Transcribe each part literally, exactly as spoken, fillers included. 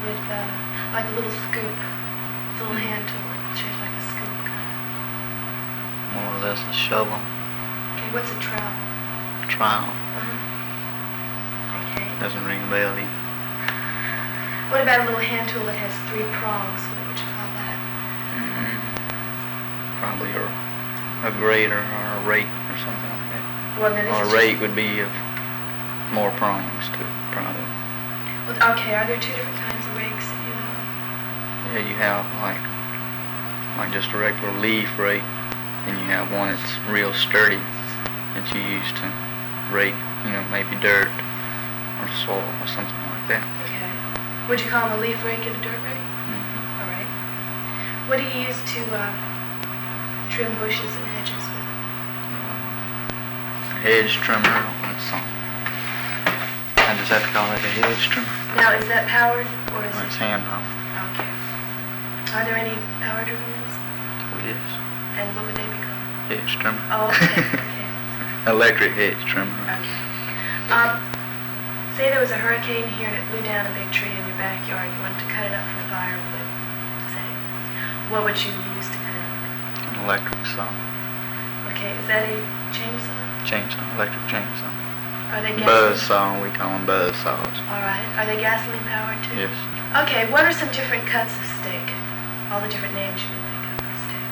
with uh, like a little scoop. It's a little hand tool. It's shaped like a scoop, kind of. More or less a shovel. Okay, what's a trowel? Trowel. Uh-huh. Okay. Doesn't ring a bell either. What about a little hand tool that has three prongs? What would you call that? Mm, probably a, a grater or a rake or something like that. Well, then this or a is rake just... would be of more prongs to it, probably. Well, okay, are there two different kinds of rakes that you know? Yeah, you have like like just a regular leaf rake, and you have one that's real sturdy that you use to rake, you know, maybe dirt or soil or something like that. Okay. Would you call them a leaf rake and a dirt rake? Mm-hmm. All right. What do you use to uh, trim bushes and hedges with? Uh, a hedge trimmer. That's something. I just have to call it a hedge trimmer. Now, is that powered or is Or it? it's hand powered. Okay. Are there any power-driven ones? Oh, yes. And what would they be called? Hedge trimmer. Oh, okay. Okay. Electric hedge trimmer. Okay. Um, say there was a hurricane here and it blew down a big tree in your backyard. You wanted to cut it up for firewood, say. What would you use to cut it up with? An electric saw. Okay, is that a chainsaw? Chainsaw. Electric chainsaw. Are they Buzz gasoline? saw. We call them buzz saws. All right. Are they gasoline powered too? Yes. Okay, what are some different cuts of steak? All the different names you can think of for steak.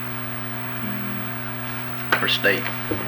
Mm. For steak.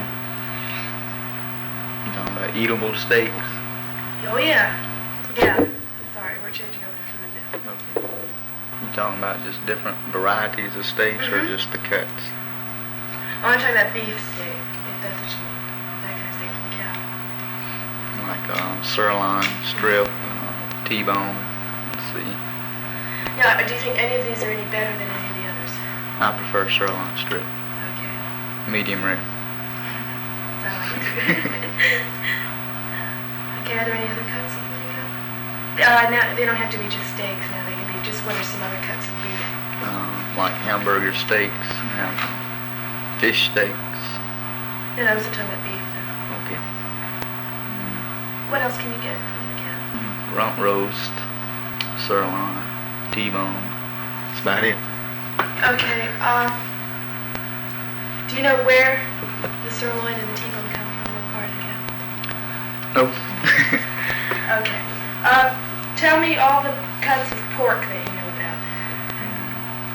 You talking about eatable steaks? Oh yeah. Yeah. Sorry, we're changing over to food now. Okay. You talking about just different varieties of steaks Mm-hmm. or just the cuts? Oh, I'm talking about beef steak, if that's what you mean. That kind of steak from a cow. Like uh, sirloin, strip, uh, T-bone. Let's see. Now, do you think any of these are any better than any of the others? I prefer sirloin strip. Okay. Medium rare. That's how I like it. Okay, are there any other cuts that you think of? Uh, now, they don't have to be just steaks now. They can be just what are some other cuts of beef? Uh, like hamburger steaks. We have fish steaks. No, I wasn't talking about beef, though. Okay. Mm, What else can you get from the cow? mm, rump roast, sirloin, T-bone. That's about it. Okay, uh, do you know where the sirloin and the T-bone come from? What part of the cow? Nope. Okay. Uh, tell me all the cuts of pork that you know about. Mm.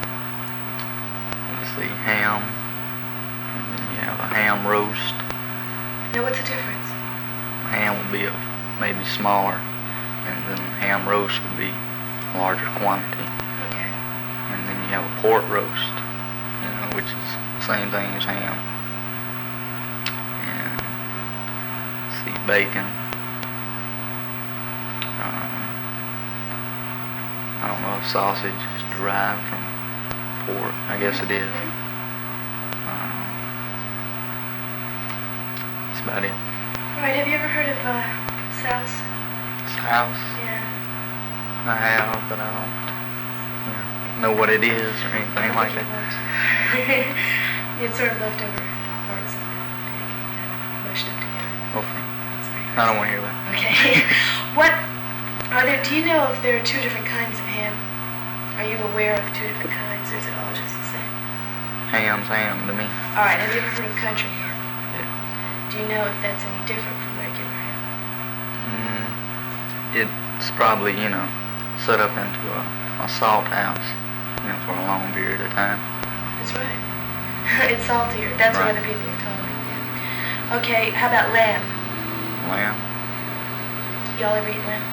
Let's see, ham. And then you have a ham roast. Now, what's the difference? Ham would be a, maybe smaller, and then ham roast would be larger quantity. Okay. And then you have a pork roast, you know, which is the same thing as ham. And let's see, bacon. Um, I don't know if sausage is derived from pork. I guess it is. Um, that's about it. All right, have you ever heard of uh, souse? Souse. Yeah. I have, but I don't you know, know what it is or anything like that. It's sort of leftover parts of the pig, kind of mushed up together. Okay. That's pretty I don't want to hear that. Okay. What are there? Do you know if there are two different kinds of ham? Are you aware of two different kinds, or is it all just the same? Ham's ham to me. All right. Have you ever heard of country ham? Yeah. Do you know if that's any different from regular ham? Mm, it's probably, you know, set up into a, a salt house, you know, for a long period of time. That's right. It's saltier. That's what Right. other people have told me. Yeah. Okay. How about lamb? Lamb. Y'all ever eat lamb?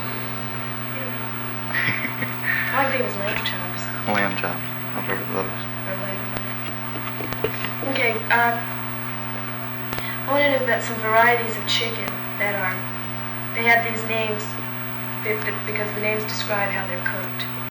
All I think was lamb chops. Lamb chops. I've heard of those. Or leg of lamb. Okay, um, I want to know about some varieties of chicken that are, they have these names that, that, because the names describe how they're cooked.